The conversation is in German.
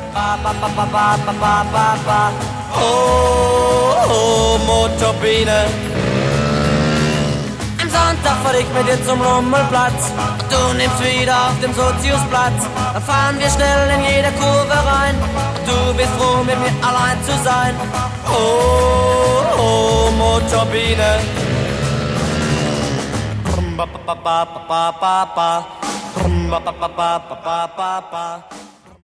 Ba, ba, ba, ba, ba, ba, ba, ba, ba. Oh, oh, Motorbiene. Am Sonntag fahr ich mit dir zum Rummelplatz. Du nimmst wieder auf dem Soziusplatz. Da fahren wir schnell in jede Kurve rein. Du bist froh, mit mir allein zu sein. Oh, oh, Motorbiene. Ba, ba, ba, ba, ba, ba, ba. Ba, ba, ba, ba, ba, ba, ba, ba.